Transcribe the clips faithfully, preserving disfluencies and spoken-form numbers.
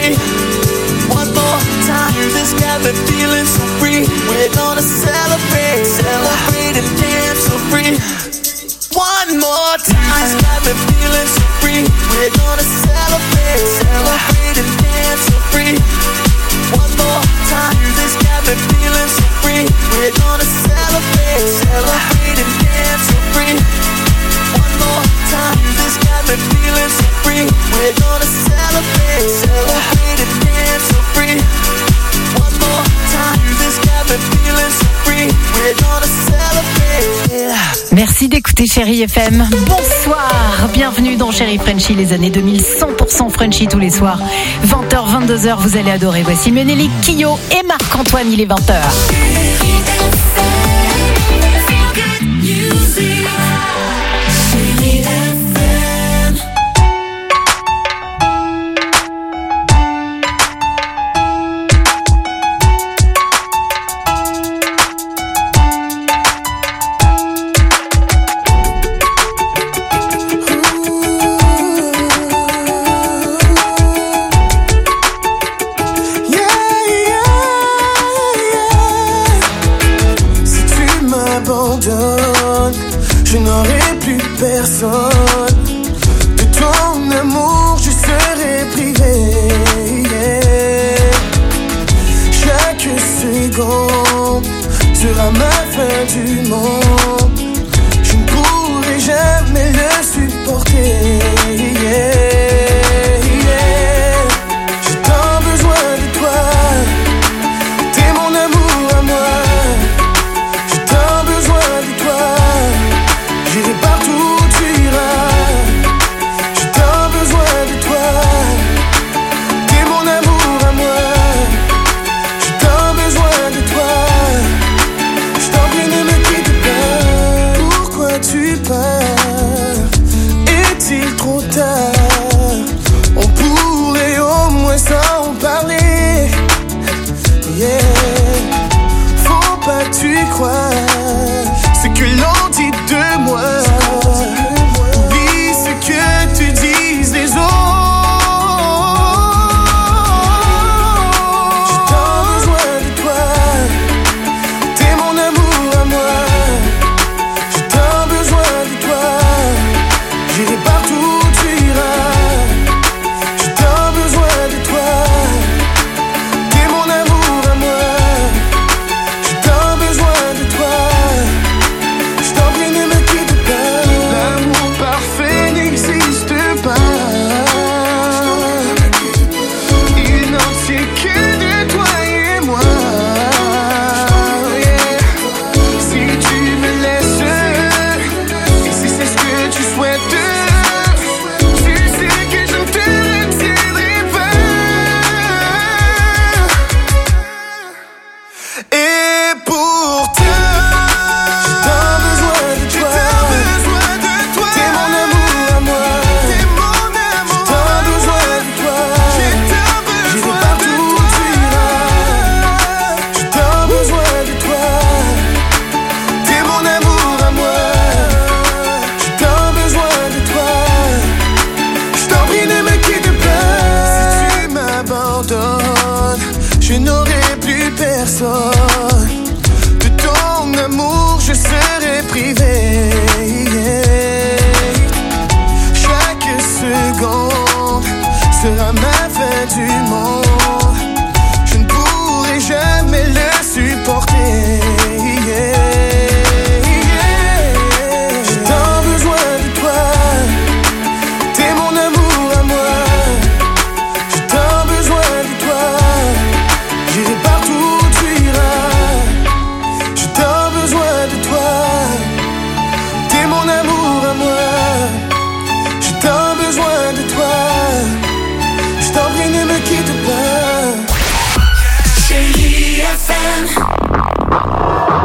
free. One more time, this got me feeling so free. We're gonna celebrate, celebrate and dance so free. One more time, this got me feeling so free. We're gonna celebrate, celebrate and dance so free. One more time, this got me feeling so free. We're gonna celebrate, celebrate and dance so free. One more time, this got me feeling so free. We're gonna celebrate, celebrate and dance so free. One more time, this got me feeling so free. We're gonna celebrate. Merci d'écouter Chérie F M. Bonsoir, bienvenue dans Chérie Frenchy, les années deux mille, cent pour cent Frenchy tous les soirs. vingt heures, vingt-deux heures, vous allez adorer. Voici Ménélique, Kyo et Marc-Antoine, il est vingt heures. Je n'aurai plus personne. De ton amour je serai privé, yeah. Chaque seconde sera ma fin du monde. Je ne pourrai jamais le supporter, yeah, yeah. J'ai tant besoin de toi. T'es mon amour à moi. J'irai partout où tu iras. J'ai tant besoin de toi. T'es mon amour à moi. J'ai tant besoin de toi. Je t'en prie, ne me quitte pas. Pourquoi tu pars? Est-il trop tard? On pourrait au moins s'en parler, yeah. Faut pas que tu crois ce que l'on dit de moi. Oublie ce que te disent les autres. J'ai tant besoin de toi. T'es mon amour à moi. J'ai tant besoin de toi. J'irai partout où tu iras. J'ai tant besoin de toi. T'es mon amour à moi. J'ai tant besoin de toi. L'amour parfait n'existe pas. Il n'en tient que de toi et moi, yeah. Si tu me laisses, et si c'est ce que tu souhaites, tu sais que je ne te retiendrai pas. Et pourtant je n'aurai plus personne. De ton amour je serai privé, yeah. Chaque seconde sera ma fin du monde. Je ne pourrai jamais le supporter, yeah. J'ai tant besoin de toi. T'es mon amour à moi. J'ai tant besoin de toi. J'irai partout où tu iras. J'ai tant besoin de toi. T'es mon amour à moi. J'ai tant besoin de toi. Je t'en prie, ne me quitte pas. Chérie F M.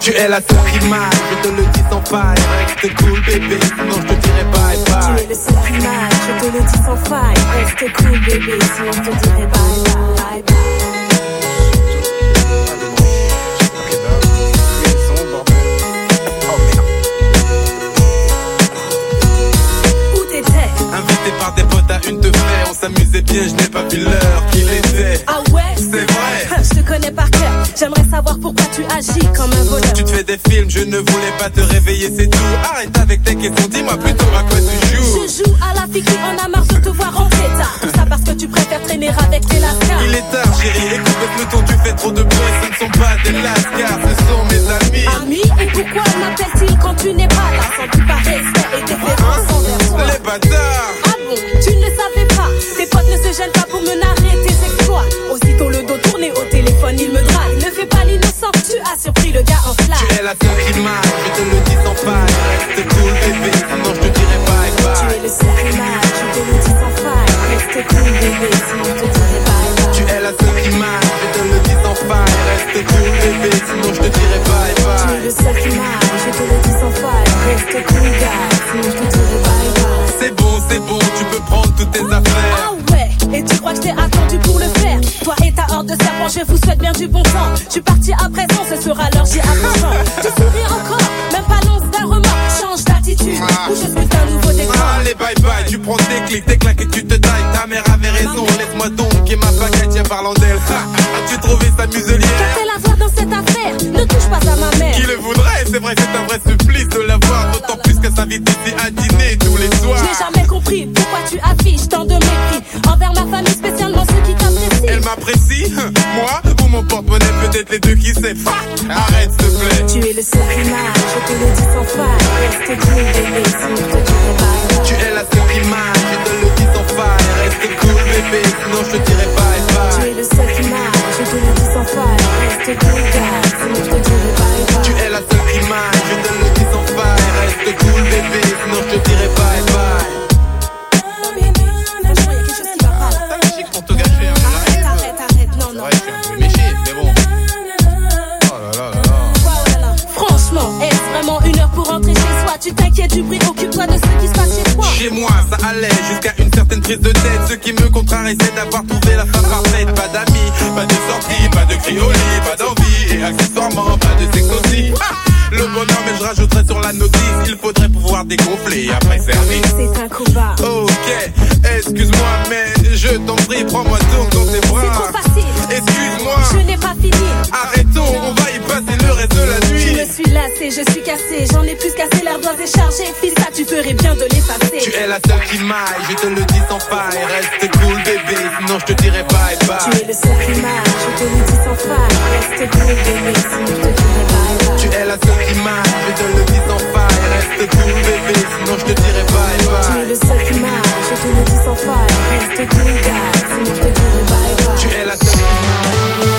Tu es la seule qui m'aille, je te le dis sans faille. Reste cool bébé, sinon je te dirai bye bye. Tu es le seul qui m'aille, je te le dis sans faille. Reste cool bébé, sinon je te dirai bye bye, bye bye. Invité par des potes à une de fer, on s'amusait bien, je n'ai pas vu l'heure qu'il était. Ah ouais? C'est vrai. Je te connais par cœur, j'aimerais savoir pourquoi tu agis comme un voleur. Tu te fais des films, je ne voulais pas te réveiller, c'est tout. Arrête avec tes questions, dis-moi plutôt à quoi tu joues. Je joue à la fille qui en a marre de te voir en état. Tout ça parce que tu préfères traîner avec tes lascars. Il est tard chérie, écoute le peloton, tu fais trop de bruit. Ce ne sont pas des lascars, ce sont mes amis. Amis? Et pourquoi m'appellent-ils quand tu n'es pas là? Sans-tu pas respect et déférence envers toi? Les bâtards. Ah bon? Tu ne le savais pas? Tes potes ne se gênent pas pour me narrer tes exploits. Aussitôt le dos tourné au téléphone, il me drague. Ne fais pas l'innocent, tu as surpris le gars en flash. Tu es la seule qui m'aille, je te le dis sans faille. Reste cool bébé, sinon je te dirai bye bye. Tu es le seul qui m'aille, je te le dis sans faille. Reste cool bébé, sinon je te dirai bye bye. Tu es la seule qui m'aille, je te le dis sans faille. Reste cool bébé, sinon je te dirai bye bye. Tu es le seul qui m'aille, je te le dis sans faille. Reste cool gars, sinon je te dirai bye bye. C'est bon, c'est bon, tu peux prendre toutes tes affaires. Ah ouais, et tu crois que je t'ai attendu pour le faire? Toi et ta horde de serpents, je vous souhaite bien du bon temps. Je suis parti à présent, ce sera l'heure, j'y approchant. Tu souris encore, même pas l'once d'un remords. Change d'attitude, ou je suis un nouveau décor. Allez bye bye, tu prends tes clics, tes claques et tu te tailles. Ta mère avait raison, laisse-moi donc et ma baguette, tiens parlant d'elle. As-tu trouvé sa muselière? Qu'a-t-elle à voir dans cette affaire? Ne touche pas à ma mère. Qui le voudrait? C'est vrai, c'est un vrai supplice de la voir. D'autant plus que s'invite ici à dîner tous les soirs. Je n'ai jamais compris pourquoi tu affiches tant de mépris envers ma famille, spécialement ceux qui t'apprécient. Elle m'apprécie? Moi? Ou mon porte-monnaie? Peut-être les deux, qui sait? Arrête s'il te plaît. Tu es le seul qui m'aille, je te le dis sans faille. Reste cool bébé, sinon je te dirai bye bye. Tu es la seule qui m'aille, je te le dis sans faille. Reste cool bébé, sinon je te dirai bye bye. Tu es le seul qui m'aille, je te le dis sans faille. Reste cool gars, sinon je te dirai bye bye. Tu es la seule qui m'aille, je te le dis sans faille. Reste cool bébé, sinon je te dirai bye bye. Pour te gâcher, hein. Arrête, arrête, arrête, non, non. Ouais, je suis un peu méché, mais bon. Oh là là là là. Wow, là, là. Franchement, est-ce vraiment une heure pour rentrer chez soi? Tu t'inquiètes du bruit, occupe-toi de ce qui se passe chez toi. Chez moi, ça allait jusqu'à une certaine prise de tête. Ce qui me contrarie, c'est d'avoir trouvé la femme parfaite. Pas d'amis, pas de sortie, pas de criolis, pas d'envie. Et accessoirement, pas de sexe aussi. Ah, le bonheur, mais je rajouterais sur la notice. Il faudrait pouvoir dégonfler après service. C'est un coup bas. Ok, excuse-moi, mais je t'en prie, prends-moi donc dans tes bras. C'est trop facile. Excuse-moi. Je n'ai pas fini. Arrêtons, on va y passer le reste de la nuit. Je me suis lassée, je suis cassée. J'en ai plus cassé, l'air doit décharger. Fils, ça, tu ferais bien de l'effacer. Tu es la seule qui m'aille, je te le dis sans faille. Reste cool bébé, sinon je te dirai bye bye. Tu es le seul qui m'aille, je te le dis sans faille. Reste cool bébé, sinon je te dirai bye bye. Tu es la seule qui m'aille, je te le dis sans faille. Reste cool bébé, sinon je te dirai bye bye. Tu es le seul qui m'aille, je te le dis sans faille. Reste cool gars, sinon je te dirai bye bye. Tu es la seule qui m'aille.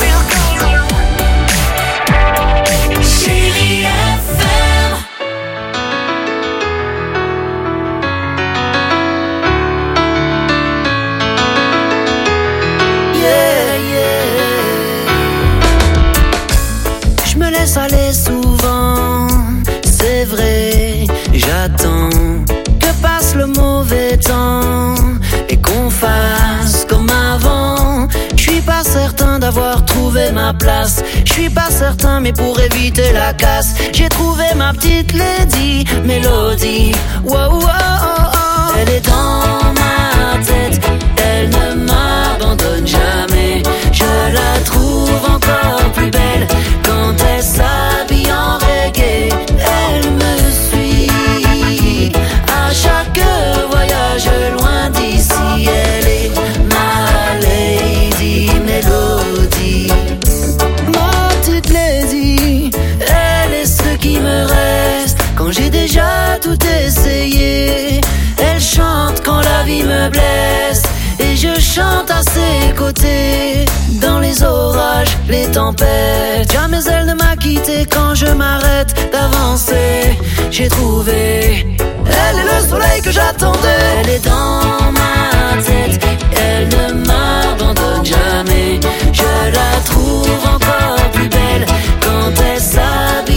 Chérie F M. Yeah, yeah. Je me laisse aller souvent, c'est vrai. J'attends que passe le mauvais temps et qu'on fasse comme avant. Je suis pas certain d'avoir trouvé ma place. Je suis pas certain, mais pour éviter la casse, j'ai trouvé ma petite lady Mélodie. Wow, wow, oh, oh. Elle est dans ma tête, elle ne m'abandonne jamais. Je la trouve encore plus belle quand elle s'habille en reggae. Elle me suit à chaque voyage loin d'ici. Elle est ma lady Mélodie. Ma petite lady, elle est ce qui me reste quand j'ai déjà tout essayé. Elle chante quand la vie me blesse et je chante à ses côtés. Dans les orages, les tempêtes, jamais elle ne m'a quitté quand je m'arrête d'avancer. J'ai trouvé, elle est le soleil que j'attendais. Elle est dans ma tête, elle ne m'abandonne jamais. Je la trouve encore plus belle quand elle s'habille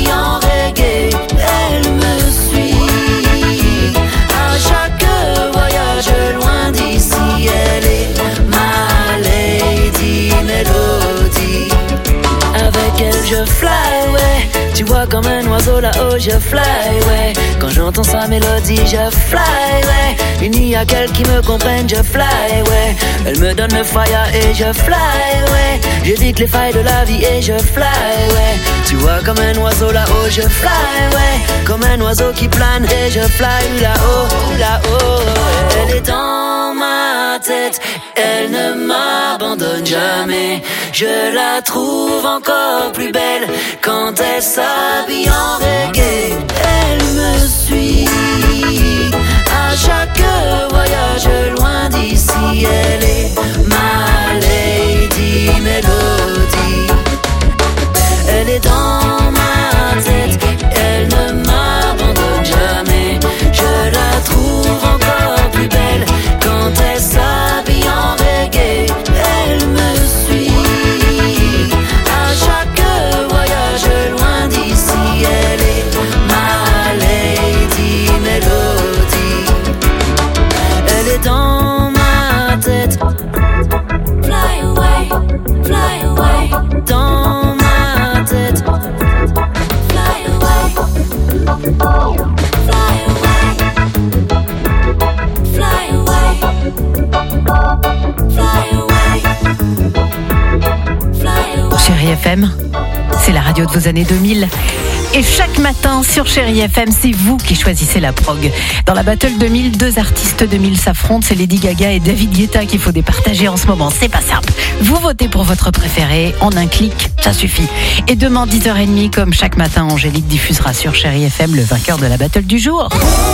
je fly, ouais. Tu vois comme un oiseau là-haut, je fly, ouais. Quand j'entends sa mélodie, je fly, ouais. Il n'y a qu'elle qui me comprenne, je fly, ouais. Elle me donne le fire et je fly, ouais. J'évite les failles de la vie et je fly, ouais. Tu vois comme un oiseau là-haut, je fly, ouais. Comme un oiseau qui plane et je fly là-haut, là-haut. Elle est dans ma tête, elle ne m'abandonne jamais. Je la trouve encore plus belle quand elle s'habille en reggae. Elle me suit à chaque voyage loin d'ici. Elle est ma lady mélodie. Elle est dans ma tête, elle ne m'abandonne jamais. Je la trouve encore plus belle quand elle s'habille en reggae. Elle me suit à chaque voyage loin d'ici. Elle est ma lady mélodie. Elle est dans ma tête. Fly away, fly away. Dans ma tête. Fly away, fly away, fly away, fly away, fly away. Chérie F M, c'est la radio de vos années deux mille. Et chaque matin sur Chérie F M, c'est vous qui choisissez la prog. Dans la Battle deux mille, deux artistes deux mille s'affrontent. C'est Lady Gaga et David Guetta qu'il faut départager en ce moment. C'est pas simple. Vous votez pour votre préféré en un clic, ça suffit. Et demain, dix heures trente, comme chaque matin, Angélique diffusera sur Chérie F M le vainqueur de la Battle du jour.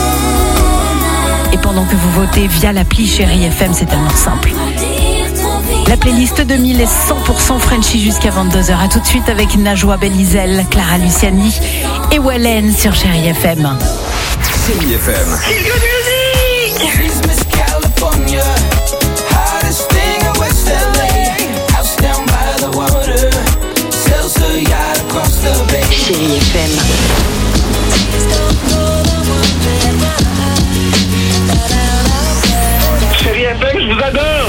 Et pendant que vous votez via l'appli Chérie F M, c'est tellement simple. La playlist deux mille est cent pour cent Frenchy jusqu'à vingt-deux heures. A tout de suite avec Najwa Belizel, Clara Luciani et Wallen sur Chérie F M. Chérie F M. Chérie F M. Chérie F M, je vous adore.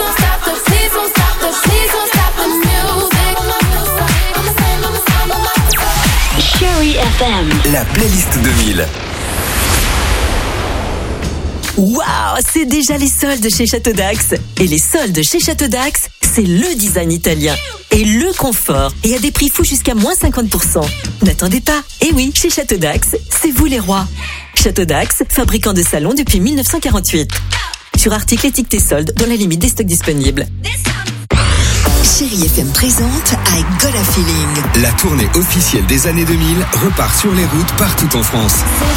Chérie F M. La playlist deux mille. Waouh, c'est déjà les soldes chez Château d'Axe. Et les soldes chez Château d'Axe, c'est le design italien et le confort. Et à des prix fous jusqu'à moins cinquante pour cent. N'attendez pas. Et oui, chez Château d'Axe, c'est vous les rois. Château d'Axe, fabricant de salons depuis mille neuf cent quarante-huit. Sur articles étiquetés soldes dans la limite des stocks disponibles. Chérie F M présente I Got a Feeling. La tournée officielle des années deux mille repart sur les routes partout en France.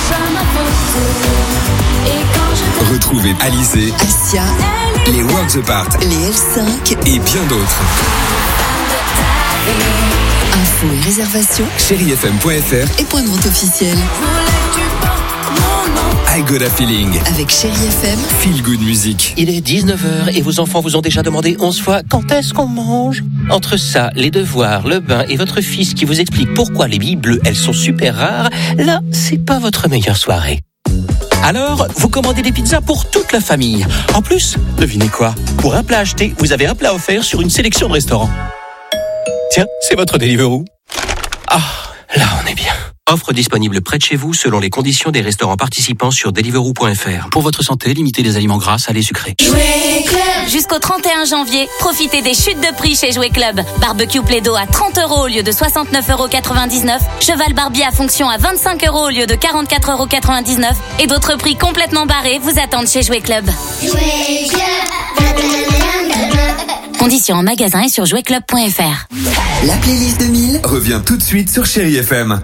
Retrouvez Alizé, Asia, les Worlds Apart, les L cinq et bien d'autres. Infos et réservations chérie f m point f r et point de vente officiel. I Got a Feeling avec Chérie F M. Feel Good Music. Il est dix-neuf heures et vos enfants vous ont déjà demandé onze fois quand est-ce qu'on mange. Entre ça, les devoirs, le bain et votre fils qui vous explique pourquoi les billes bleues, elles sont super rares, là, c'est pas votre meilleure soirée. Alors, vous commandez des pizzas pour toute la famille. En plus, devinez quoi ? Pour un plat acheté, vous avez un plat offert sur une sélection de restaurants. Tiens, c'est votre Deliveroo. Ah, là on est bien. Offre disponible près de chez vous selon les conditions des restaurants participants sur deliveroo point f r. Pour votre santé, limitez les aliments gras, salés, sucrés. Jouet Club. Jusqu'au trente et un janvier, profitez des chutes de prix chez Jouet Club. Barbecue Plaido à trente euros au lieu de soixante-neuf euros quatre-vingt-dix-neuf. Cheval Barbie à fonction à vingt-cinq euros au lieu de quarante-quatre euros quatre-vingt-dix-neuf. Et d'autres prix complètement barrés vous attendent chez Jouet Club. Jouet Club. Conditions en magasin et sur jouet club point f r. La playlist deux mille revient tout de suite sur Chérie F M.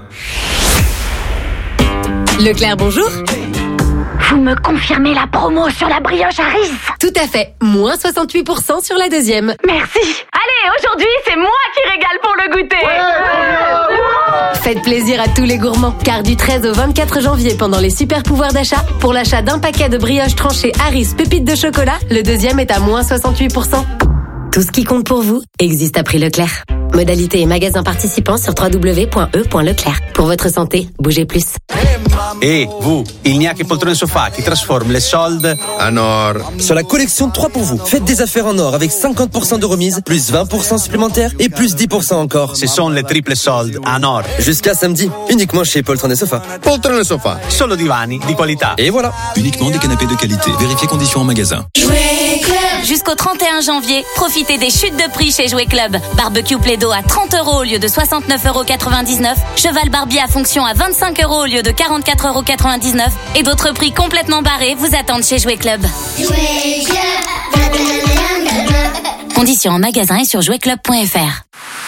Leclerc, bonjour. Vous me confirmez la promo sur la brioche Harris? Tout à fait, moins soixante-huit pour cent sur la deuxième. Merci. Allez, aujourd'hui, c'est moi qui régale pour le goûter. Ouais, faites plaisir à tous les gourmands, car du treize au vingt-quatre janvier, pendant les super pouvoirs d'achat, pour l'achat d'un paquet de brioches tranchées Harris pépites de chocolat, le deuxième est à moins soixante-huit pour cent. Tout ce qui compte pour vous existe à prix Leclerc. Modalité et magasins participants sur w w w point e point leclerc. Pour votre santé, bougez plus. Et vous, il n'y a que Poltrone Sofa qui transforme les soldes en or. Sur la collection trois pour vous, faites des affaires en or avec cinquante pour cent de remise, plus vingt pour cent supplémentaires et plus dix pour cent encore. Ce sont les triples soldes en or. Jusqu'à samedi, uniquement chez Poltrone Sofa. Poltrone Sofa, solo divani di qualità. Et voilà. Uniquement des canapés de qualité. Vérifiez conditions en magasin. Jouet Club. Jusqu'au trente et un janvier, profitez des chutes de prix chez Jouet Club. Barbecue Play-Doh à trente euros au lieu de soixante-neuf euros quatre-vingt-dix-neuf. Cheval Barbie à fonction à vingt-cinq euros au lieu de quarante-quatre euros quatre-vingt-dix-neuf. Et d'autres prix complètement barrés vous attendent chez Jouet Club. Jouet Club. Conditions en magasin et sur jouet club point f r.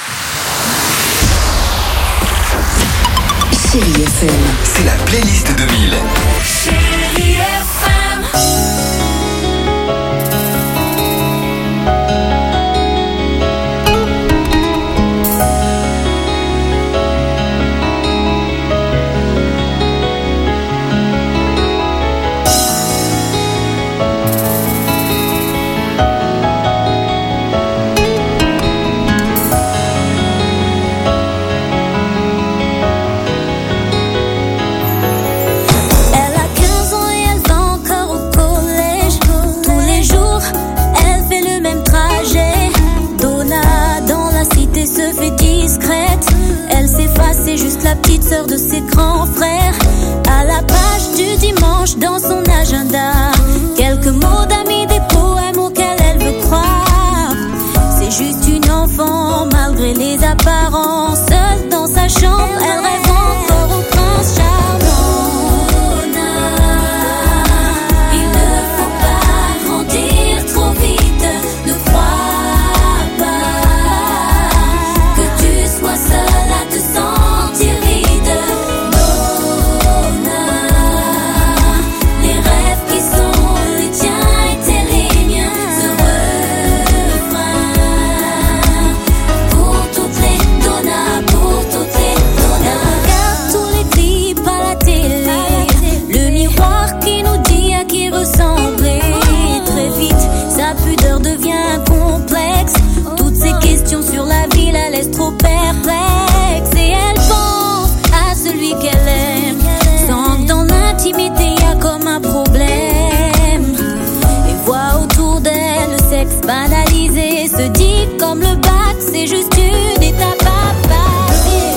Chérie F M. C'est la playlist deux mille. Chérie F M. C'est juste la petite sœur de ses grands frères. À la page du dimanche dans son agenda, quelques mots d'amis, des poèmes auxquels elle veut croire. C'est juste une enfant malgré les apparences. Seule dans sa chambre, elle rêve encore au prince charmant. Il ne faut pas grandir trop vite. Ne crois pas que tu sois seule à te sentir. Sur la vie la laisse trop perplexe. Et elle pense à celui qu'elle aime, sans que dans l'intimité y a comme un problème. Et voit autour d'elle le sexe banalisé. Se dit comme le bac c'est juste une étape à passer.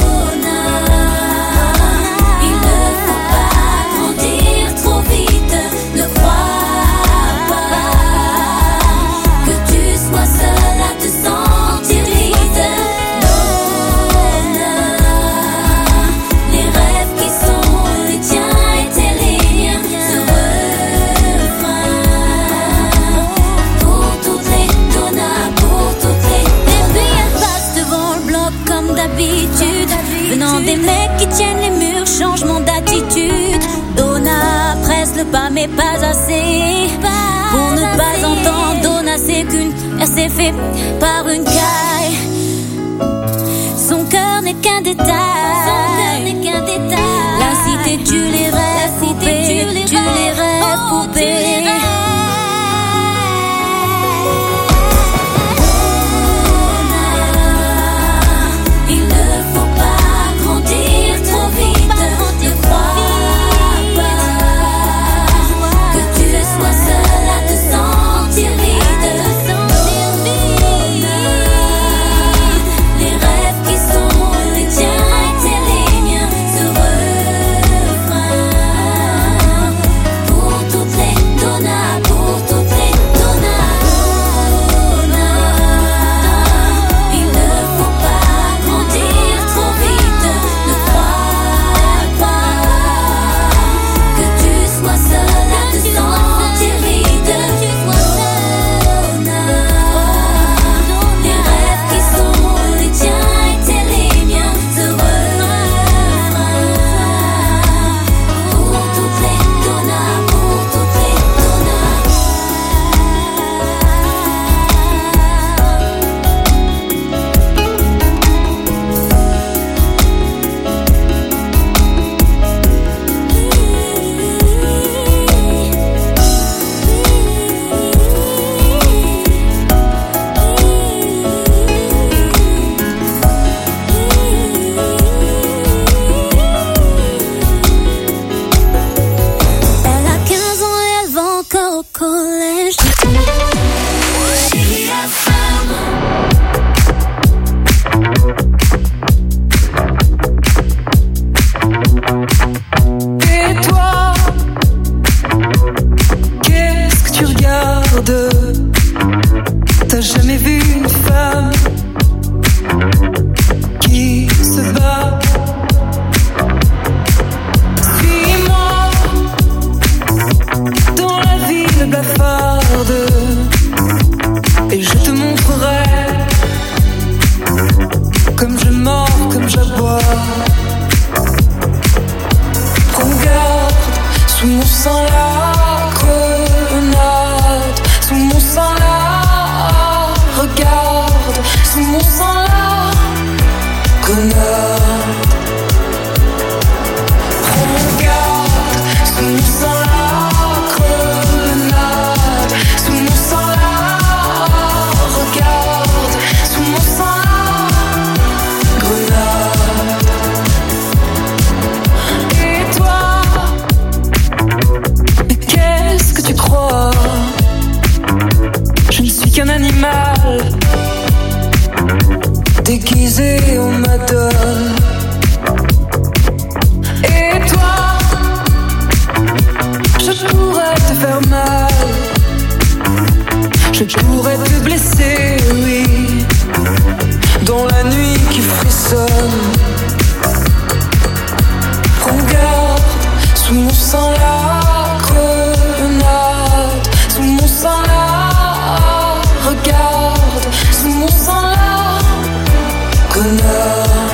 Il ne faut pas grandir trop vite. Ne crois pas que tu sois seule à te sentir. Venant des mecs qui tiennent les murs, changement d'attitude. Donna presse le pas mais pas assez. Pour ne pas entendre, Donna c'est qu'une, elle s'est fait par une caille. Son cœur n'est qu'un détail. La cité tu les rêves, poupée, tu les rêves, poupée. Refrain j'aboie. Prends garde, sous mon sang la grenade. Sous mon sang la regarde. Sous mon sang la grenade. Prends garde, sous mon sang la grenade. Sous mon sang la regarde. Sous mon sang la grenade. Et toi, mais qu'est-ce que tu crois? Je ne suis qu'un animal déguisé en madone. Et toi, je pourrais te faire mal, je pourrais te blesser, oui, dans la nuit qui frissonne. Prends garde, sous mon sang la grenade. Sous mon sang la regarde. Sous mon sang la grenade.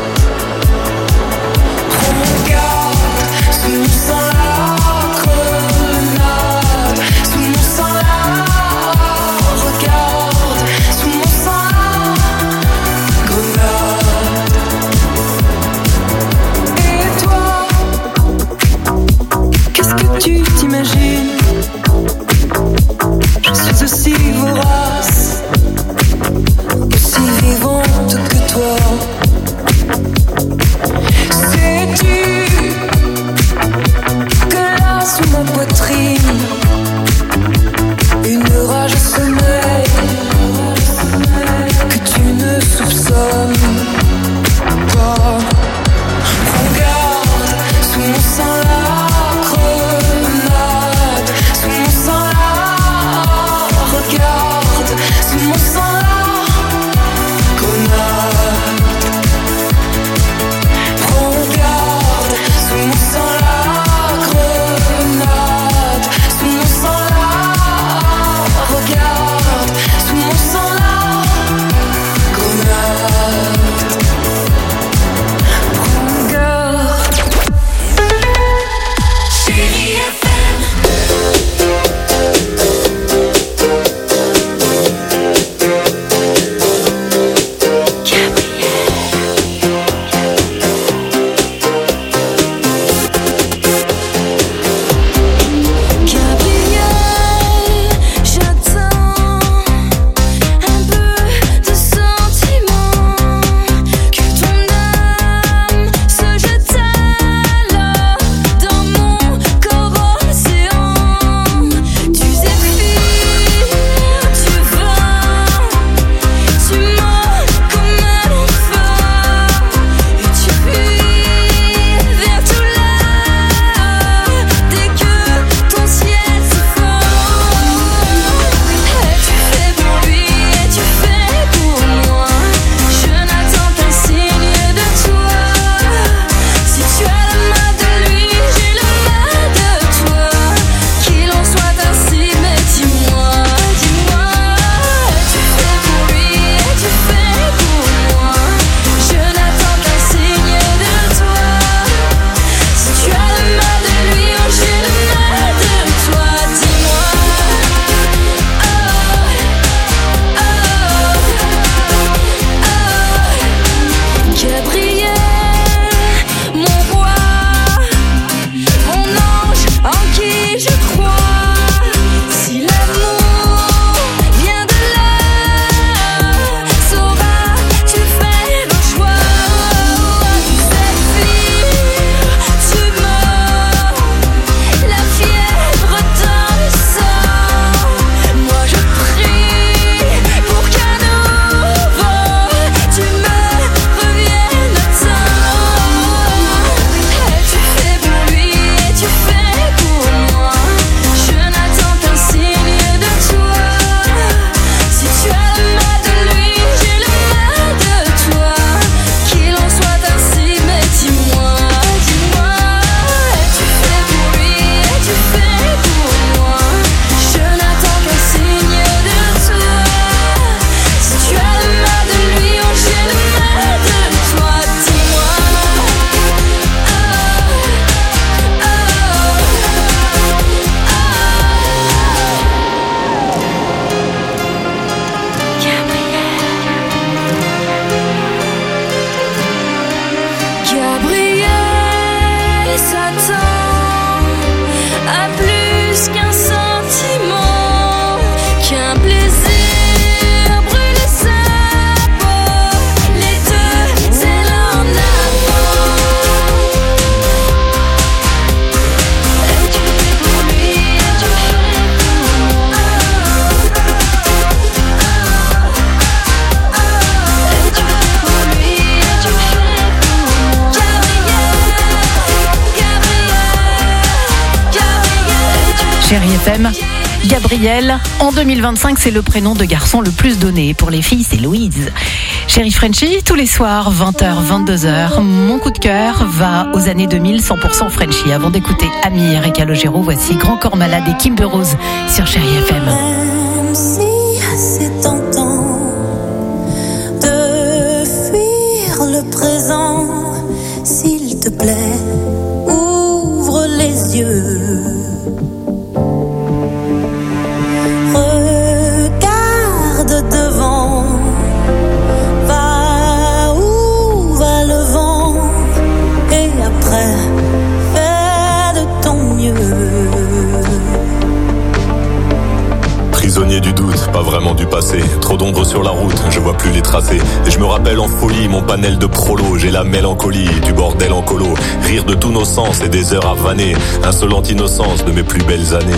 Prends garde, sous mon sang la grenade. Sous mon sang la regarde. Sous mon sang la grenade. Et toi, qu'est-ce que tu t'imagines? Je suis aussi vorace, aussi vivante que toi. Sais-tu que là sous ma poitrine, une rage sommeille que tu ne soupçonnes pas. Prends garde, sous mon sang la grenade. qui s'attend à plus qu'un sentiment, qu'un plaisir brûler sa peau, les deux ailes en avant. Et tu fais pour lui, et tu fais pour moi. Et tu fais pour lui, et tu fais pour moi. Chérie F M, Gabriel, en deux mille vingt-cinq, c'est le prénom de garçon le plus donné. Pour les filles, c'est Louise. Chérie Frenchie, tous les soirs, vingt heures, vingt-deux heures, mon coup de cœur va aux années deux mille, cent pour cent Frenchie. Avant d'écouter Amir et Calogero, voici Grand Corps Malade et Kimber Rose sur Chérie F M. Même si c'est tentant de fuir le présent, s'il te plaît, ouvre les yeux. Regarde devant, va où va le vent, et après, fais de ton mieux. Prisonnier du doute, pas vraiment du passé. Trop d'ombre sur la route, je vois plus les tracés. Et je me rappelle en folie mon panel de prolo. J'ai la mélancolie du bordel en colo. Rire de tous nos sens et des heures à vanner. Insolente innocence de mes plus belles années.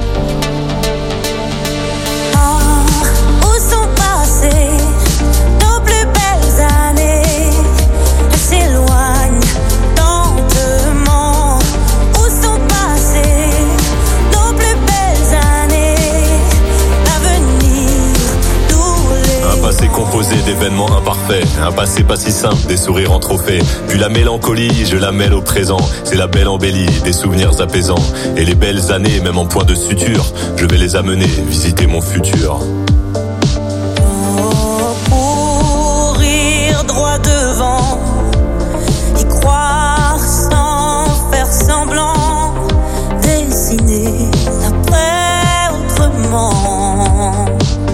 Composé d'événements imparfaits, un passé pas si simple, des sourires en trophée. Puis la mélancolie, je la mêle au présent. C'est la belle embellie, des souvenirs apaisants. Et les belles années, même en point de suture, je vais les amener visiter mon futur. Courir droit devant, y croire sans faire semblant, dessiner l'après autrement.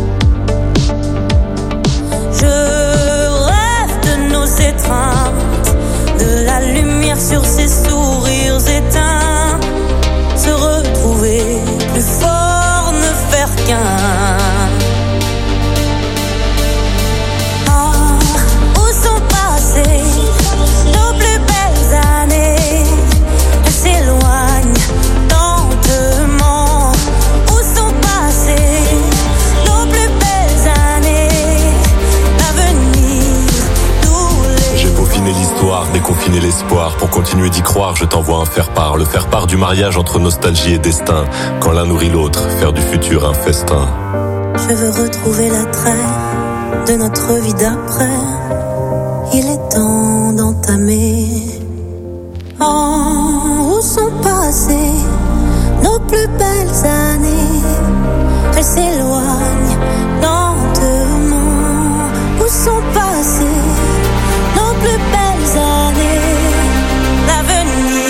Je rêve de nos étreintes, de la lumière sur ces sourires éteints. Se retrouver plus fort, ne faire qu'un. Ah, où sont passées nos plus belles années? Elles s'éloignent lentement. Où sont passées nos plus belles années? J'ai peaufiné l'histoire, déconfiné l'espoir. Pour continuer d'y croire, je t'envoie un faire-part. Le faire-part du mariage entre nostalgie et destin. Quand l'un nourrit l'autre, faire du futur un festin. Je veux retrouver l'attrait de notre vie d'après. Il est temps d'entamer. Oh, où sont passées nos plus belles années? Elles s'éloignent lentement. Où sont passées nos plus belles années? L'avenir.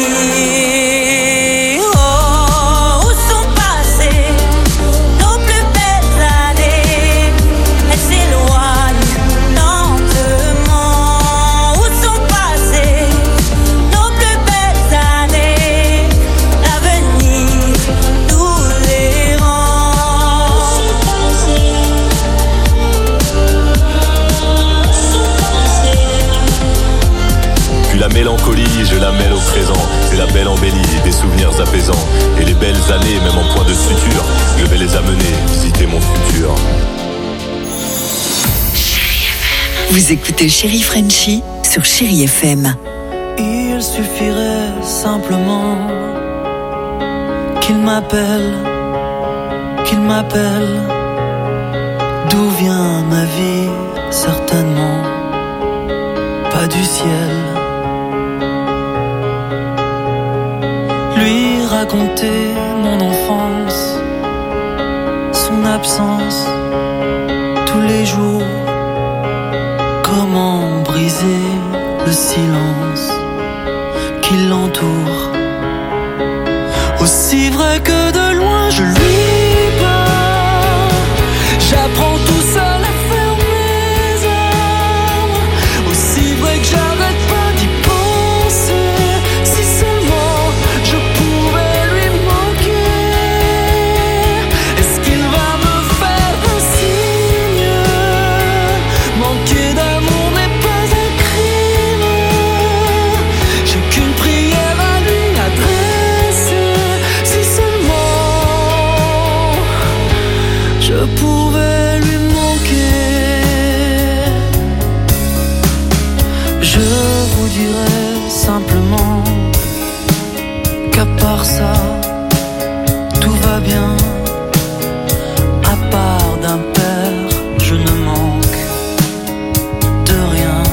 Oh, où sont passées nos plus belles années? Elles s'éloignent lentement. Où sont passées nos plus belles années? L'avenir nous les rend. Puis la mélancolie, je la mêle au présent. C'est la belle embellie, des souvenirs apaisants. Et les belles années, même en point de suture, je vais les amener visiter mon futur. Vous écoutez Chérie Frenchie sur Chérie F M. Il suffirait simplement qu'il m'appelle, qu'il m'appelle. D'où vient ma vie? Certainement pas du ciel. Lui raconter mon enfance, son absence tous les jours. Comment briser le silence qui l'entoure? Aussi vrai que de loin je lui parle, j'apprends tout seul à faire mes armes. Aussi vrai que j'arrête pas d'y penser, si seulement Je vous dirai simplement qu'à part ça, tout va bien. À part d'un père, je ne manque de rien.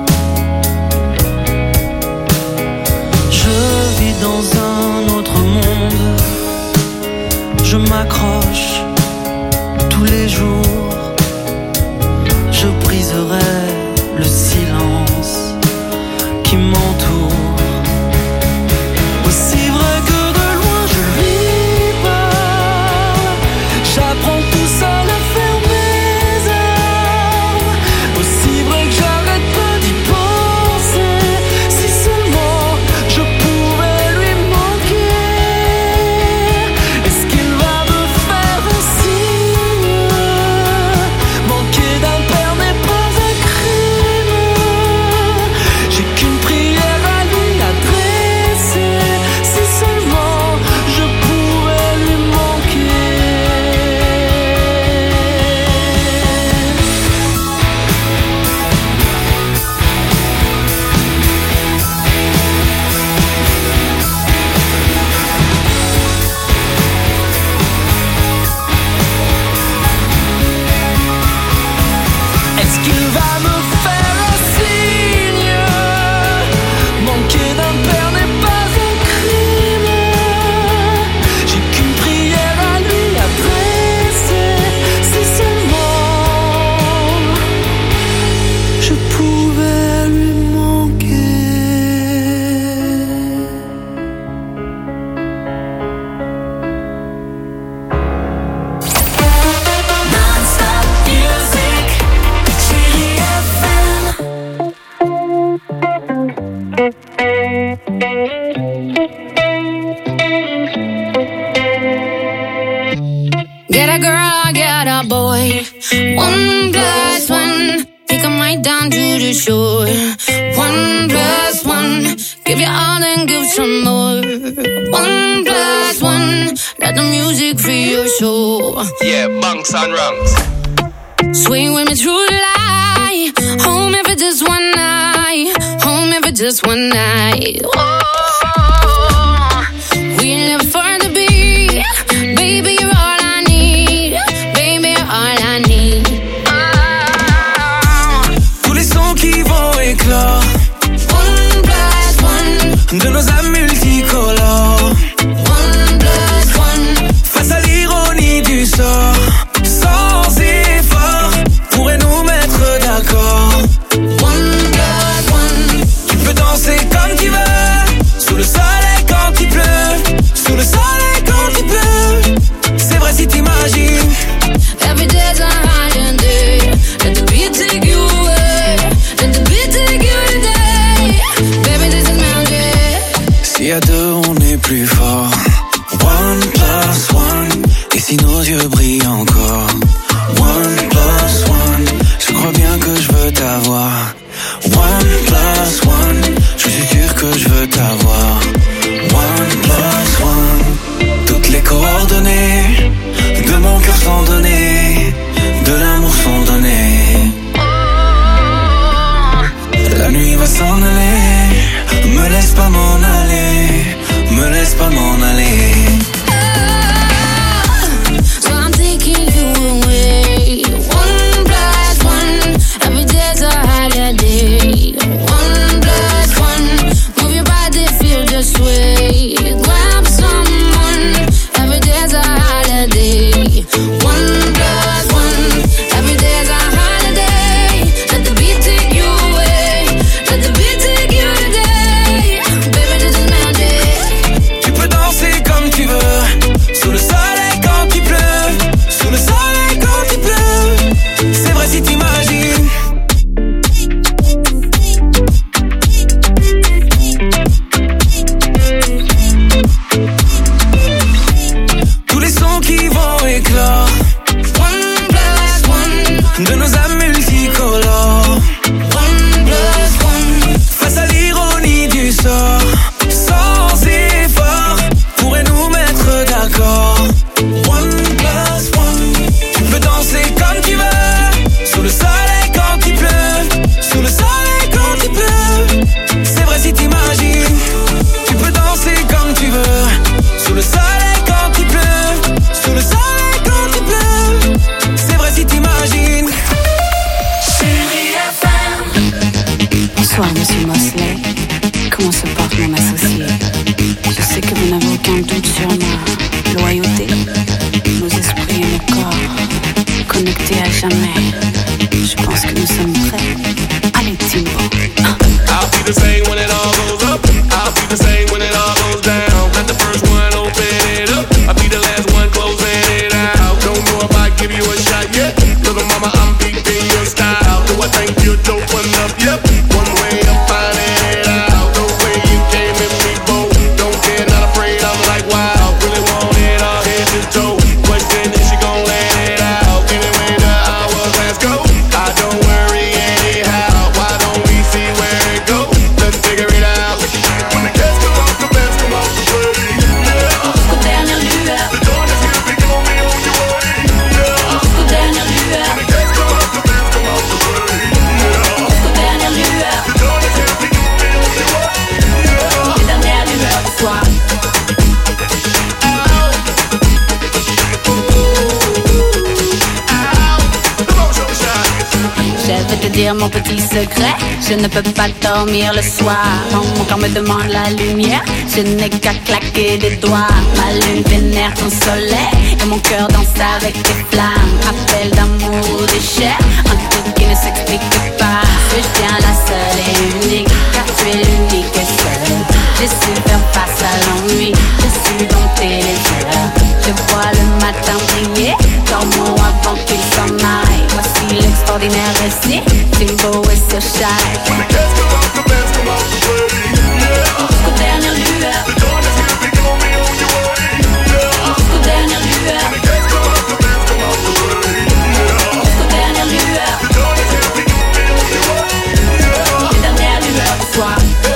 Je vis dans un autre monde. Je m'accroche tous les jours. Je briserai le silence qui m'entoure. Aussi vrai que de loin je lui parle, j'apprends tout seul à faire mes armes. Aussi vrai que j'arrête pas d'y penser. Si seulement je pouvais lui manquer. Est-ce qu'il va me faire un signe? Manquer d'un père n'est pas un crime. J'ai qu'une prière à lui adresser. Si seulement je pouvais lui manquer. Est-ce qu'il va me faire un signe? Manquer d'un père n'est pas un crime. J'ai qu'une prière à lui adresser. Si seulement je pouvais lui manquer. Non-stop music, Chérie F M. Get a girl, get a boy. One plus one. Take 'em right down to the shore. One plus one. Give you all and give some more. One plus one. Let the music free your soul. Yeah, bunks and rungs. Swing with me through the light. Home if it's just one night. Home if it's just one night. Oh, we live for the beat. Baby, you're all I need. Baby, you're all I need. Tous les sons qui vont éclore. One plus one. De nos âmes multicolores. One plus one. Face à l'ironie du sort. Sans effort, pourrait nous mettre d'accord. One plus one. Tu peux danser comme tu veux. Sous le soleil quand il pleut. Sous le soleil quand il pleut. C'est vrai si t'imagines. Every day's a holiday. Let the beat take you away. Let the beat take you today. Baby, this is magic. Si à deux on est plus fort. One plus one. Et si nos yeux brillent encore. One plus one. Je crois bien que je veux t'avoir. One plus one. Je suis sûr que je veux t'avoir. One plus one. Toutes les coordonnées de mon cœur sont données. De l'amour sont données. La nuit va s'en aller. Me laisse pas m'en aller. Me laisse pas m'en aller. So I'm taking you away. One plus one. Every day's a holiday. One plus one. Move your body, feel the sway. Grab someone. Every day's a holiday. One plus one. Every day's a holiday. Let the beat take you away. Let the beat take you today. Baby, this is magic. Tu peux danser comme plaît? Comment se porte mon associé? Je sais que vous n'avez aucun doute sur ma loyauté. Nos esprits et nos corps connectés à jamais. Je pense que nous sommes prêts. Allez, Timbo. I'll be the same when it all goes up. I'll be the same when it all goes down. Let the first one open it up. I'll be the last one closing it out. Don't know if I give you a shot yet. Little mama, I'm peeping your style. Do I think you're dope enough? Yep. One way I'm finding it out. The way you came in me, bold. Don't care, not afraid. I'm like, wow. Really want it all head to toe. Question is she gon' let it out? Anyway, the hours let's go. I don't worry anyhow. Why don't we see where it goes? Let's figure it out. When the cats come off, the best come off the play. Yeah. Jusqu'aux dernières lueurs. The dawn is here, think on me on your way. Yeah. Jusqu'aux dernières lueurs. When the cats come off, the best come off the play. Yeah. Jusqu'aux dernières lueurs. The dawn is here, think on me on your way. Yeah. Les dernières lueurs du soir. Je vais te dire mon petit secret. Je ne peux pas dormir le soir. Mon corps me demande la lumière. Je n'ai qu'à claquer des doigts. Ma lune vénère ton soleil. Et mon cœur danse avec tes flammes. Appel d'amour ou de chair. Un truc qui ne s'explique pas. Suis-je bien la seule et unique? Car tu es l'unique et seule. J'ai su faire face à l'ennui. Je suis dompter les heures. Je vois le matin briller. Dormons avant qu'il s'en aille. Voici l'extraordinaire récit. Timbo et Sir Shai. When the cats come off, the best come off the play. Yeah. Jusqu'aux dernières lueurs. The dawn is here, think on me on your way. Yeah. Jusqu'aux dernières lueurs. When the cats come off, the best come off the play. Yeah. Jusqu'aux dernières lueurs. The dawn is here, think on me on your way. Yeah. Les dernières lueurs du soir.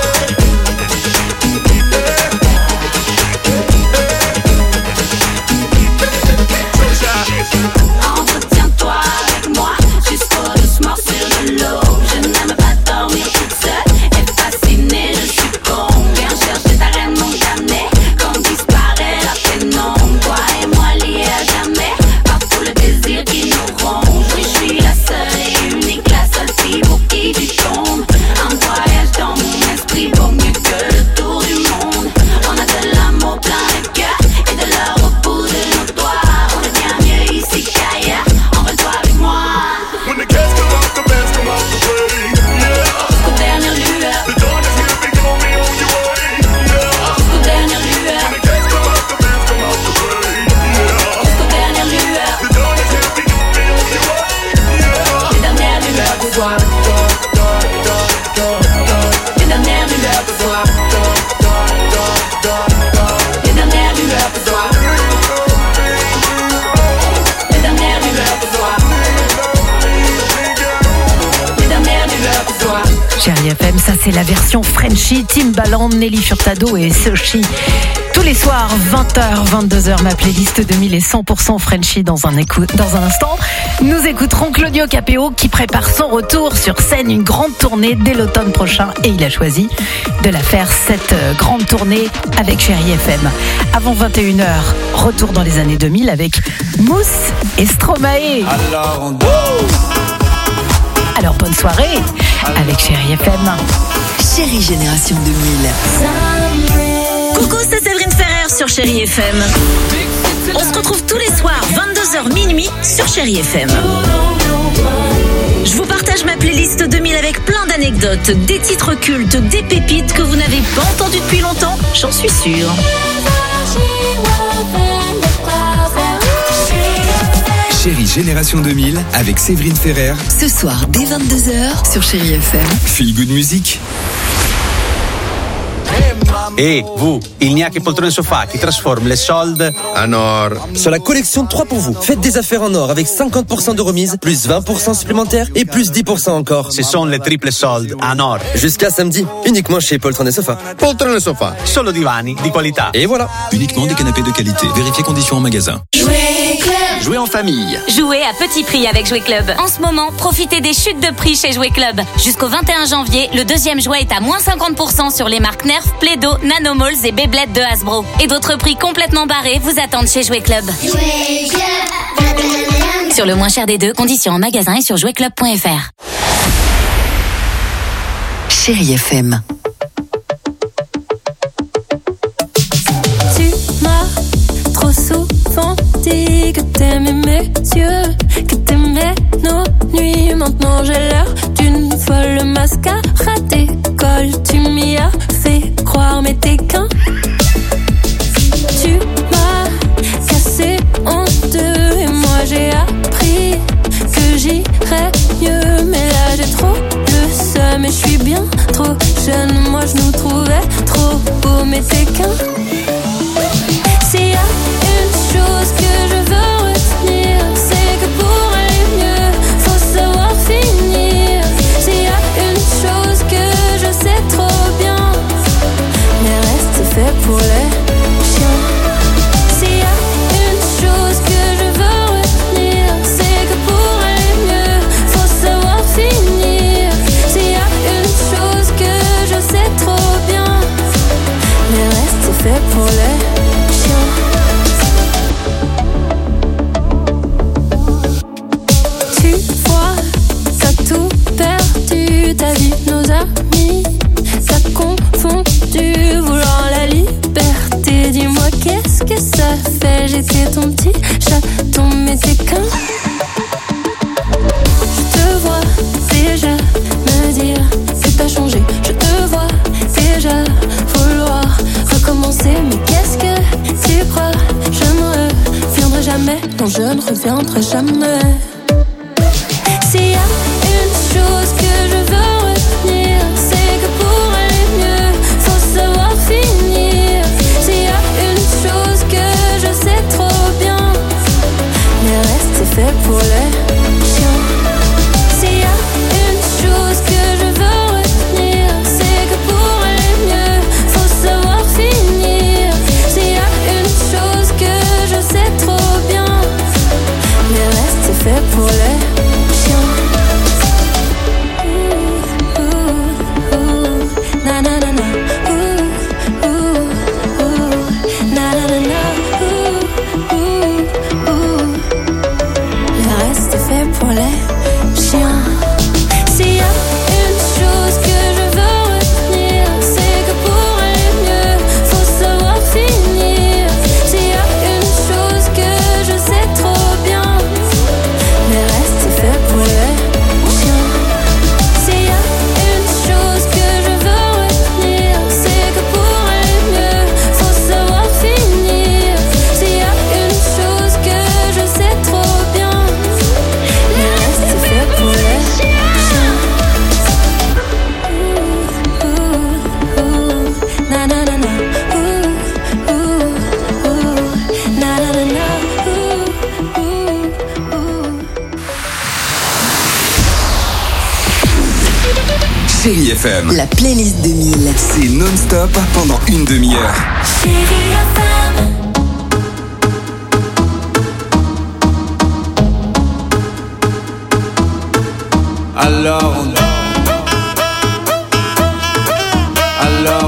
Entretiens-toi avec moi jusqu'au doucement sur de l'eau. Je n'aime pas dormir toute seule et fascinée, je succombe. Viens chercher ta reine mon damné, quand disparaît la pénombre. Toi et moi liés à jamais, partout le désir qui nous ronge. Oui, je suis la seule et unique, la seule fille pour qui tu tombes. Un voyage dans mon esprit vaut mieux que le tour du monde. On a de l'amour plein le cœur et de l'or au bout de nos doigts. On est bien mieux ici qu'ailleurs, envole-toi avec moi. When the cats come off, the best come off the play. Yeah. Jusqu'aux dernières lueurs. The dawn is here, think on me on your way. Yeah. Jusqu'aux dernières lueurs. When the cats come off, the best come off the play. Yeah. Jusqu'aux dernières lueurs. The dawn is here, think on me on your way. Yeah. Les dernières lueurs du soir. Les dernières lueurs du soir. Les dernières lueurs du soir. Les dernières lueurs du soir. Les dernières lueurs du soir. Chérie F M, ça c'est la version Frenchy, Timbaland, Nelly Furtado et Sochi. Tous les soirs, vingt heures, vingt-deux heures, ma playlist deux mille est cent pour cent Frenchy dans un, écoute, dans un instant. Nous écouterons Claudio Capéo qui prépare son retour sur scène, une grande tournée dès l'automne prochain. Et il a choisi de la faire, cette grande tournée, avec Chérie F M. Avant vingt et une heures, retour dans les années deux mille avec Mousse et Stromae. Alors on danse. Alors bonne soirée avec Chérie F M. Chérie Génération deux mille. Coucou, c'est Séverine Ferrer sur Chérie F M. On se retrouve tous les soirs, vingt-deux heures minuit, sur Chérie F M. Je vous partage ma playlist deux mille avec plein d'anecdotes, des titres cultes, des pépites que vous n'avez pas entendues depuis longtemps, j'en suis sûre. Chérie Génération deux mille avec Séverine Ferrer. Ce soir, dès vingt-deux heures, sur Chérie F M. Feel Good Music. Et vous, il n'y a que poltrone sofa qui transforme les soldes en or. Sur la collection trois pour vous, faites des affaires en or avec cinquante pour cent de remise, plus vingt pour cent supplémentaires et plus dix pour cent encore. Ce sont les triples soldes en or. Jusqu'à samedi, uniquement chez Poltrone Sofa. Poltrone sofa, solo divani di qualità. Et voilà. Uniquement des canapés de qualité. Vérifiez conditions en magasin. Jouer Club. Jouer en famille. Jouer à petit prix avec Jouer Club. En ce moment, profitez des chutes de prix chez Jouer Club. Jusqu'au vingt et un janvier, le deuxième jouet est à moins cinquante pour cent sur les marques Nerf, Play-Doh, Nanomalls et Beyblade de Hasbro. Et d'autres prix complètement barrés vous attendent chez Jouer Club. Jouer Club. Sur le moins cher des deux, conditions en magasin et sur jouer club point f r. Chérie F M. Tu m'as trop souvent dit que t'aimais mes yeux, que t'aimais nos nuits. Maintenant j'ai l'air d'une folle mascarade d'école. Tu m'y as fait croire mais t'es qu'un. Tu m'as cassé en deux et moi j'ai appris que j'irais mieux. Mais là j'ai trop le seum et je suis bien trop jeune. Moi je nous trouvais trop beaux mais t'es qu'un. S'il y a une chose que je veux retenir, c'est que pour aller mieux, faut savoir finir. S'il y a une chose que je sais trop bien, les restes c'est fait pour les chiens. S'il y a une chose que je veux retenir, c'est que pour aller mieux, faut savoir finir. S'il y a une chose que je sais trop bien, les restes c'est fait pour les chiens. Tu vois, t'as tout perdu, ta vie, nos amis, t'as confondu, vouloir la liberté. Dis-moi qu'est-ce que ça fait, j'étais ton petit chaton mais t'es qu'un. Je te vois déjà me dire que t'as changé, je te vois déjà vouloir recommencer. Mais qu'est-ce que tu crois, je ne reviendrai jamais, non je ne reviendrai jamais. S'il y a une chose que je veux retenir, c'est que pour aller mieux, faut savoir finir. S'il y a une chose que je sais trop bien, les restes c'est fait pour les chiens. S'il y a une chose que je veux retenir, c'est que pour aller mieux, faut savoir finir. S'il y a une chose que je sais trop bien, les restes c'est fait pour les chiens. Ooh, ooh, ooh, na na na na. Ooh, ooh, ooh, na na na na. Ooh, ooh, ooh. Le reste c'est fait pour les chiens. S'il y a une chose que je veux retenir, c'est que pour aller mieux, faut savoir finir. S'il y a une chose que je sais trop bien, le reste c'est fait pour les chiens. S'il y a une chose que je veux retenir, c'est que pour aller mieux, faut savoir finir. S'il y a une chose que je sais trop bien, le reste c'est fait pour les chiens. Ooh, ooh, ooh, na na na na. Ooh, ooh, ooh, na na na na. Ooh, ooh, ooh. Chérie F M. La playlist deux mille. C'est non-stop pendant une demi-heure. Alors on Alors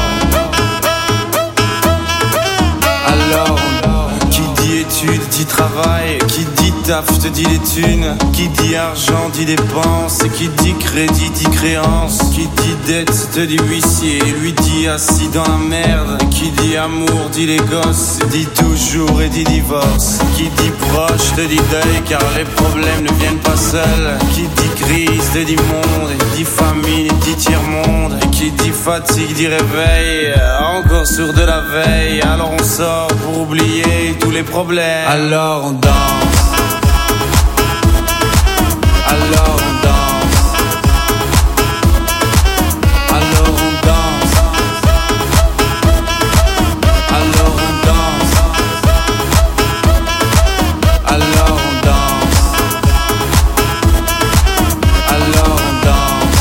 on Alors on Qui dit études dit travail, qui dit taf te dit les thunes, qui dit argent dit dépenses, qui dit crédit dit créance, qui dit dette te dit huissier, lui dit assis dans la merde, qui dit amour dit les gosses, dit toujours et dit divorce, qui dit proche te dit deuil car les problèmes ne viennent pas seuls, qui dit crise te dit monde, et dit famine dit tiers-monde, et qui dit fatigue dit réveil, encore sourd de la veille, alors on sort pour oublier tous les problèmes, alors on danse. Alors on danse. Alors on danse. Alors on danse. Alors on danse. Alors on danse.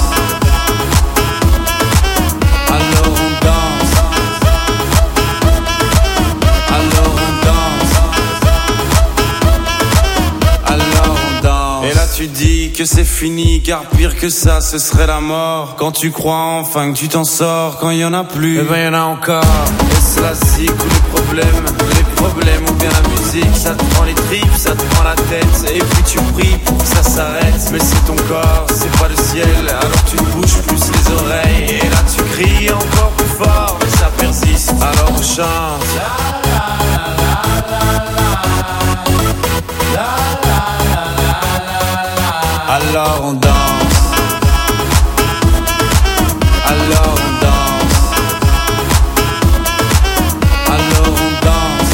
Alors on danse. Alors on danse. Alors on danse. Et là tu dis que c'est fini, car pire que ça ce serait la mort. Quand tu crois enfin que tu t'en sors, quand il y en a plus, eh ben il y en a encore. Et c'est la cycle, les problèmes, les problème ou bien la musique. Ça te prend les tripes, ça te prend la tête. Et puis tu pries pour que ça s'arrête. Mais c'est ton corps, c'est pas le ciel. Alors tu bouges plus les oreilles. Et là tu cries encore plus fort. Mais ça persiste, alors on chante. Alors on danse. Alors on danse. Alors on danse.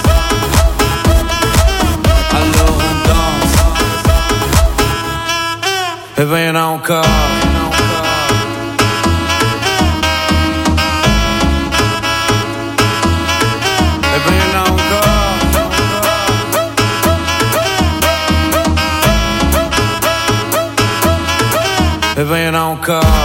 Alors on danse. Et ben y'en a encore. Et ben y'en a encore. Et ben y'en a encore.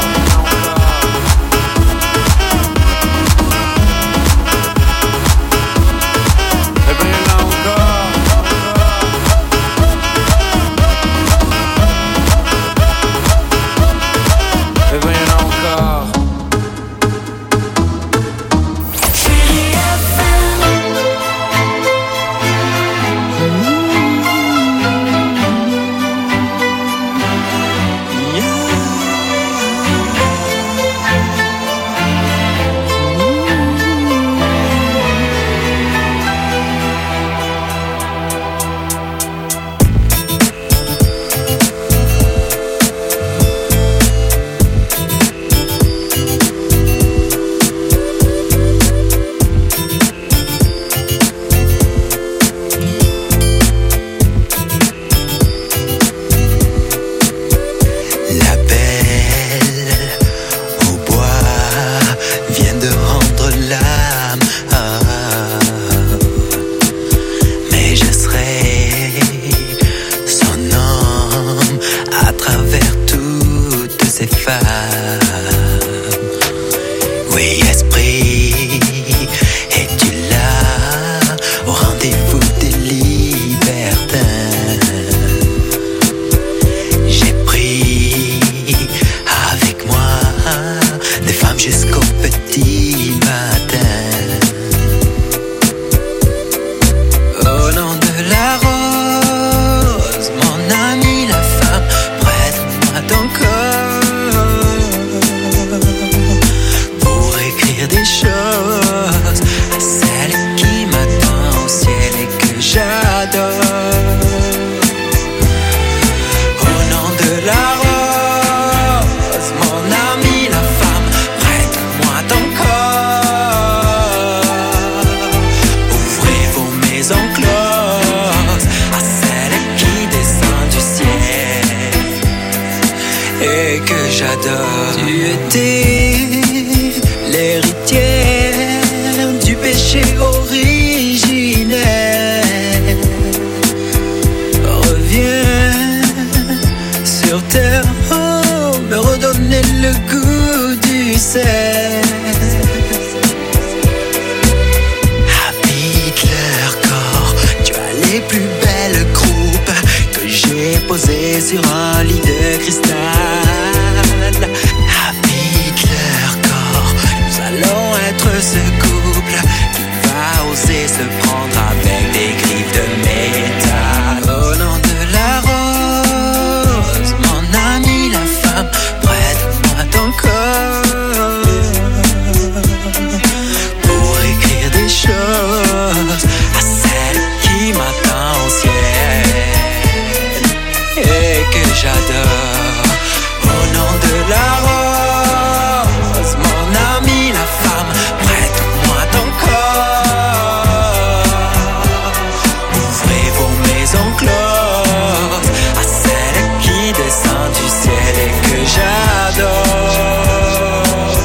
Sur un lit de cristal, habite leur corps. Nous allons être ce couple qui va oser se prendre avec des griffes de métal. Au nom de la rose, mon ami la femme, prête-moi ton corps pour écrire des choses à celle qui m'attend au ciel et que j'adore. Au nom de la rose, mon ami la femme, prête-moi ton corps. Ouvrez vos maisons closes à celle qui descend du ciel et que j'adore.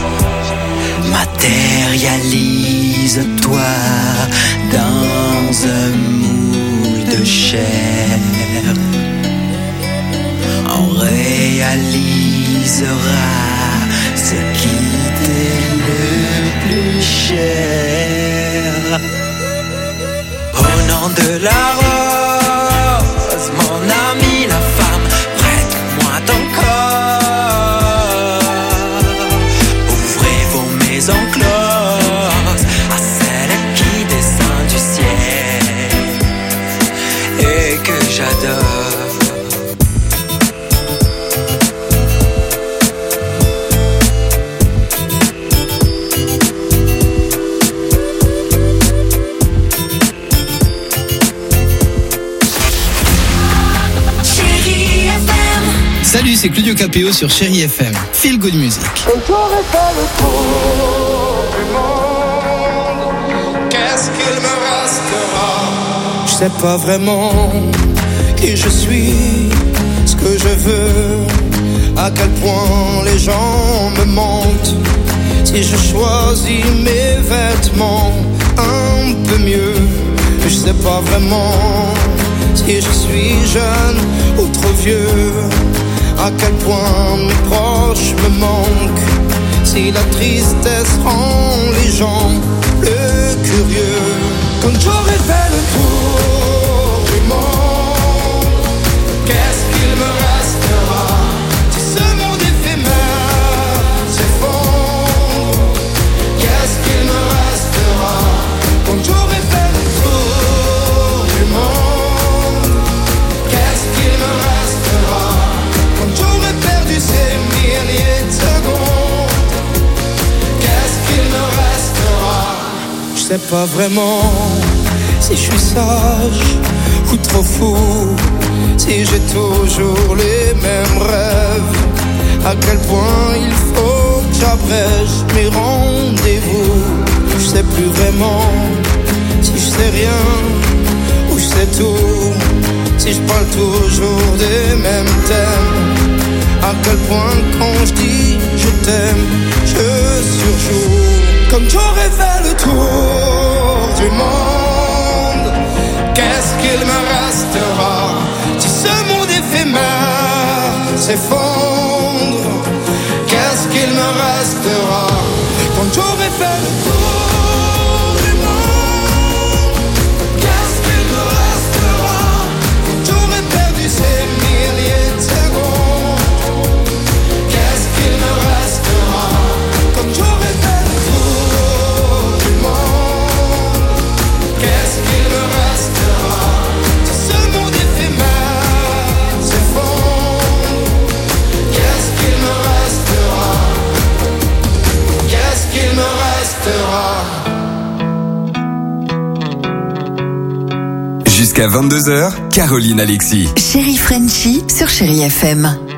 Matérialise-toi dans un moule de chair. On réalisera ce qui t'est le plus cher. Au nom de la rose, mon ami la femme, prête-moi ton corps. Ouvrez vos maisons closes à celle qui descend du ciel c'est Claudio Capéo sur Chéri F M. Feel Good Music. Quand j'aurais fait le tour du monde, qu'est-ce qu'il me restera? Je sais pas vraiment qui je suis, ce que je veux, à quel point les gens me mentent. Si je choisis mes vêtements un peu mieux, je sais pas vraiment si je suis jeune ou trop vieux, à quel point mes proches me manquent, si la tristesse rend les gens plus curieux. Quand j'aurai fait le tour du monde, qu'est-ce qu'il me restera? Si ce monde éphémère s'effondre, qu'est-ce qu'il me restera? Quand j'aurai fait le tour du monde, qu'est-ce qu'il me restera? Quand j'aurai perdu ces milliers de secondes, qu'est-ce qu'il me restera? Je sais pas vraiment si je suis sage ou trop fou, si j'ai toujours les mêmes rêves, à quel point il faut que j'abrège mes rendez-vous. Je sais plus vraiment si je sais rien ou je sais tout, si je parle toujours des mêmes thèmes, à quel point quand je dis je t'aime, je surjoue. Comme j'aurais fait le tour du monde, qu'est-ce qu'il me restera? Si ce monde éphémère s'effondre, qu'est-ce qu'il me restera? Quand j'aurai fait le tour du monde, qu'est-ce qu'il me restera? Quand j'aurai perdu ces milliers de secondes, qu'est-ce qu'il me restera? Quand j'aurai fait le tour du monde, qu'est-ce qu'il me restera? Si ce monde éphémère s'effondre, qu'est-ce qu'il me restera? Qu'est-ce qu'il me restera? Jusqu'à vingt-deux heures, Caroline Alexis. Chéri Frenchie sur Chéri F M.